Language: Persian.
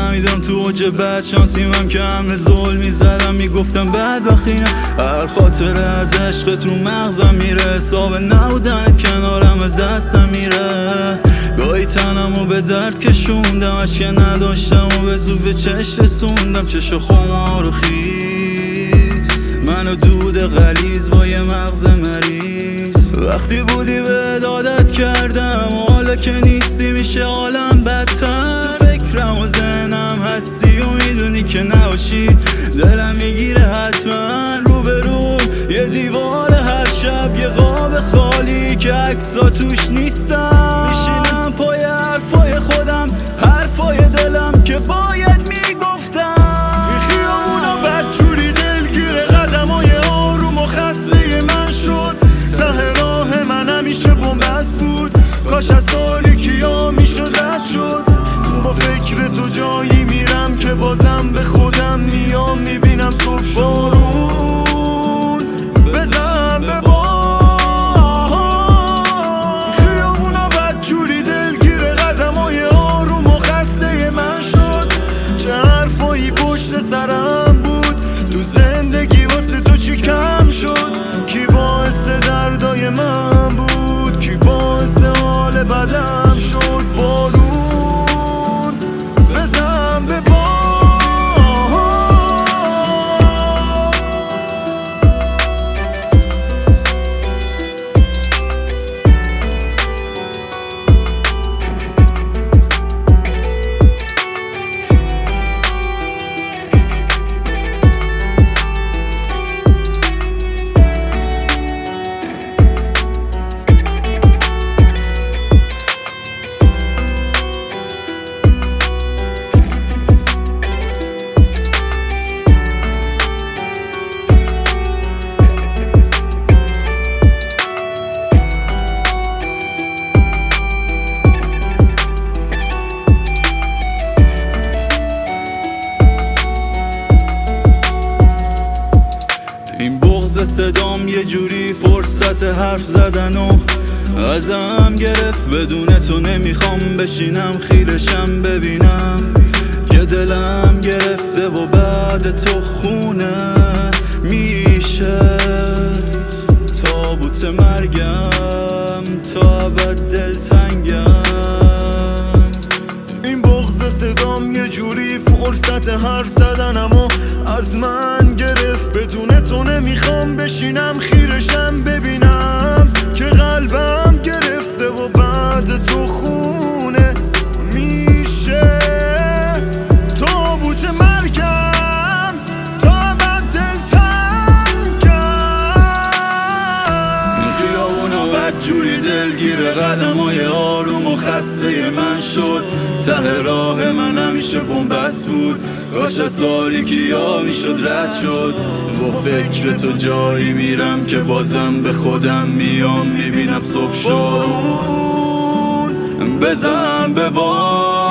فهمیدم تو اوج بدشانسیم هم که همه ظلم میزدم میگفتم بدبخینم. هر خاطره از عشقت رو مغزم میره، حساب نبودن کنارم از دستم میره. گاهی تنمو به درد کشوندم، اشک نداشتم و به زود به چشم رسوندم. چشم خمار و خیس منو دود غلیظ با یه مغز مریض. وقتی بودی به عادت کردم و حالا که نیستی میشه عالم بدتر. تو فکرم و ذهنم هستی و میدونی که نباشی دلم میگیره حتما. روبروم یه دیوار، هر شب یه قاب خالی که عکسا توش نیستم. میشینم پای حرفای خودم، حرفای دلم که باید میگفتم. این خیابونا بدجوری دلگیره، قدمای آروم و خسته من شد. ته راه من همیشه بنبست بود، کاش از سالگی‌ها میشد رد شد. با فکر تو جایی میرم که بازم به خودم میام، میبینم صبح شد. بارون بزن به باد. خیابونا بدجوری دلگیره، قدمای آروم و خسته من شد. چه حرفایی پشت سرم بود، تو زندگی واسه تو چی کم شد؟ کی باعث دردای من بود، کی باعث حال بدم شد؟ بارون بزن به باد. این بغض صدام یه جوری فرصت حرف زدن و ازم گرفت. بدون تو نمیخوام بشینم خیرشم ببینم که دلم گرفته و بعد تو خونه میشه. تابوت مرگم تا ابد دلتنگم. این بغض صدام یه جوری فرصت حرف زدنم و از من گرفت. بدون تو نمیخوام بشینم خیرشم ببینم که قلبم گرفته و بعد تو خونه میشه. تابوت مرگم تا ابد دلتنگم. این خیابونا بدجوری دلگیره، قدمای آروم و خسته من شد. ته راه من همیشه بنبست بود، کاش از تاریکی‌ها میشد رد شد. با فکر تو جایی میرم که بازم به خودم میام، میبینم صبح شد. بزن به باد.